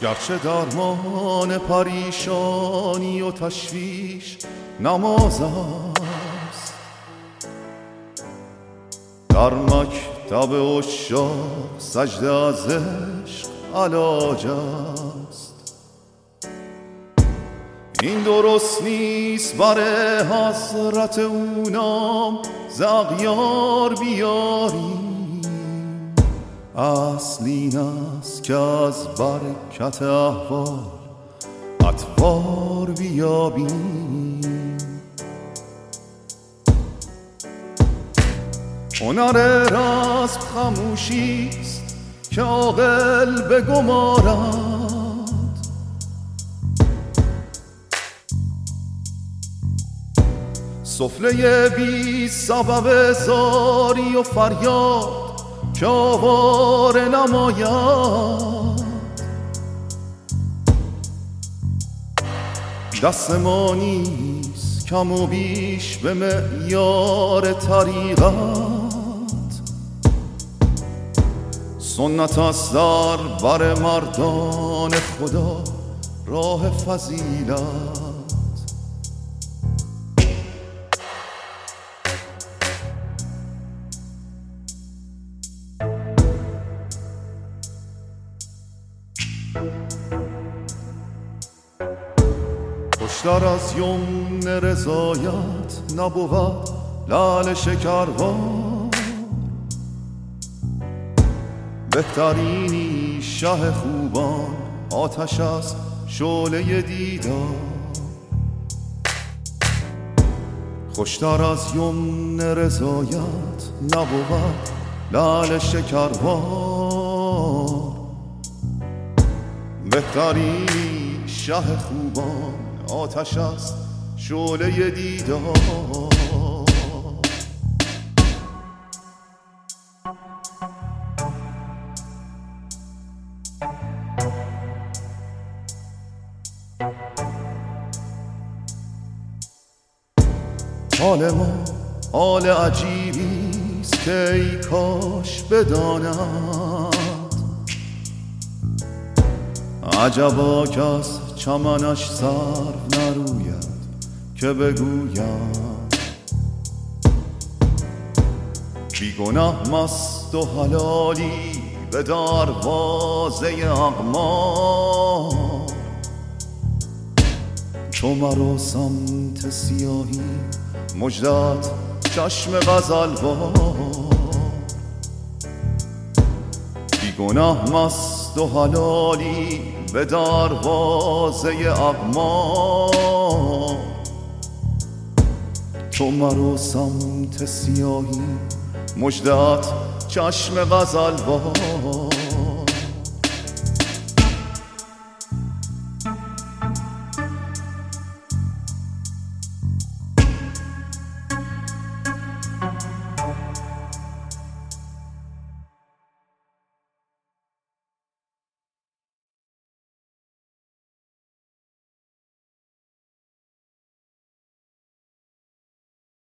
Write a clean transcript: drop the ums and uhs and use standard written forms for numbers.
گرچه درمان پریشانی و تشویش نماز است، در مکتب عشاق سجده از عشق علاج است. این درست نیست بر حضرت او نام ز اغیار بیاریم، اصل این است که از برکت احوال اطوار بیابیم. هنر رسم خموشیست که عاقل بگمارد، سفله بی سبب زاری و فریاد که آواره نماید. دست ما نیست کم و بیش به معیار طریقت، سنت است در بر مردان خدا راه فضیلت. خوشتر از یمن رضایت نبود لعل شکربار، بهترینی شه خوبان آتش است شعله دیدار. خوشتر از یمن رضایت نبود لعل شکربار، بهترینی شه خوبان آتش است شعله دیدار. حال ما حال عجیبیست که ای کاش بداند، عجبا کس چمنش سرو نروید که بگویم. بیگناه مست و حلالی به دروازه اقمار، تو مرا سمت سیاهی مژدت چشم غزلوار. بیگناه مست و حلالی به دروازه اقمار، تو مرا سمت سیاهی مژدت چشم غزلوار.